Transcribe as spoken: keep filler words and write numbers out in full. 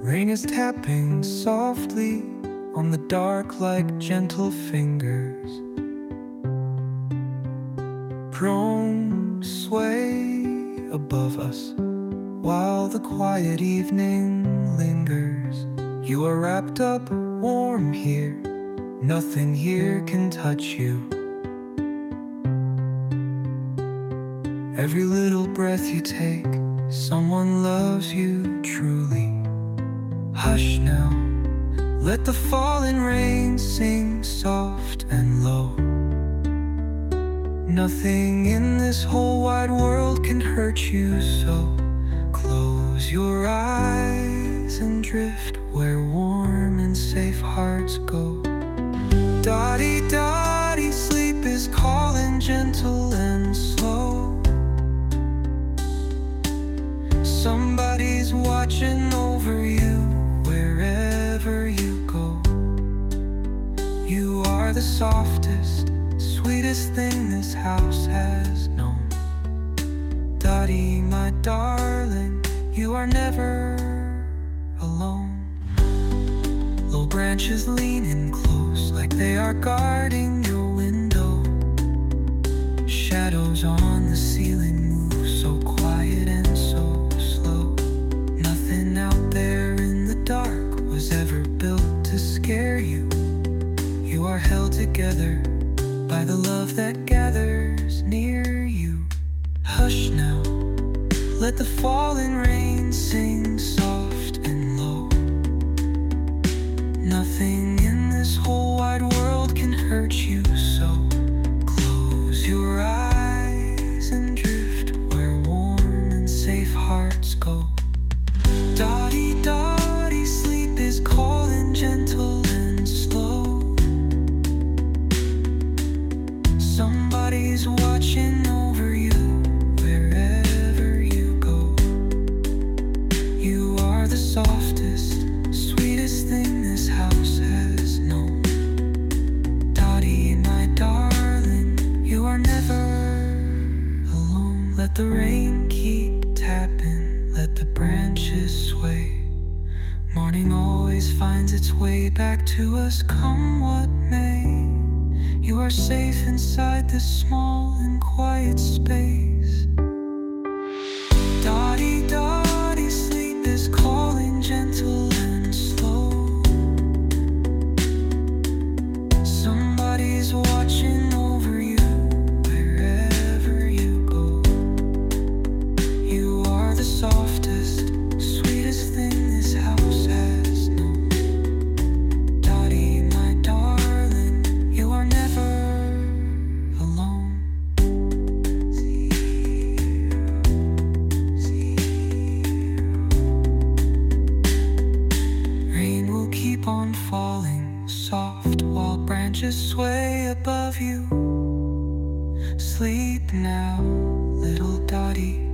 Rain is tapping softly on the dark like gentle fingers, prone to sway above us while the quiet evening lingers. You are wrapped up warm here, nothing here can touch you. Every little breath you take, someone loves you truly. Hush now, let the falling rain sing soft and low. Nothing in this whole wide world can hurt you, so close your eyes and drift where warm and safe hearts go. Dotty, dotty, sleep is calling gentle and slow. Somebody's watching over you wherever you go. You are the softest, sweetest thing this house has known. Dotty, my darling, you are never alone. Low branches lean in close like they are guarding your window. Shadows on the ceiling move so quiet and so slow. Nothing out there in the dark was ever built to scare you. You are held together by the love that gathers near you. Hush now, let the falling rain sing soft and low. Nothing in this whole wide world can hurt you, so close your eyes and drift where warm and safe hearts go. Dotty, dotty, sleep is calling gentle and slow. Somebody's watching over you wherever you go. You are the softest, sweetest thing this house has known. Dotty, my darling, you are never alone. Let the rain keep tapping, let the branches sway. Morning always finds its way back to us, come what may. You are safe inside this small and quiet space. Dotty, dotty, sleep is calling gentle and slow. Somebody's watching over you wherever you go. You are the softest, sweetest thing this house has known. Dotty, my darling, you are never alone. Rain will keep on falling soft while branches sway above you. Sleep now, little Dotty.